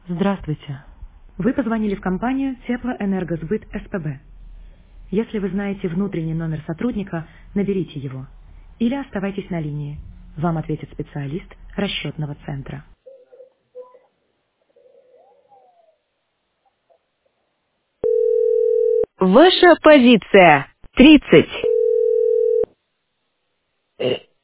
Здравствуйте. Вы позвонили в компанию Теплоэнергосбыт СПБ. Если вы знаете внутренний номер сотрудника, наберите его. Или оставайтесь на линии. Вам ответит специалист расчетного центра. Ваша позиция 30.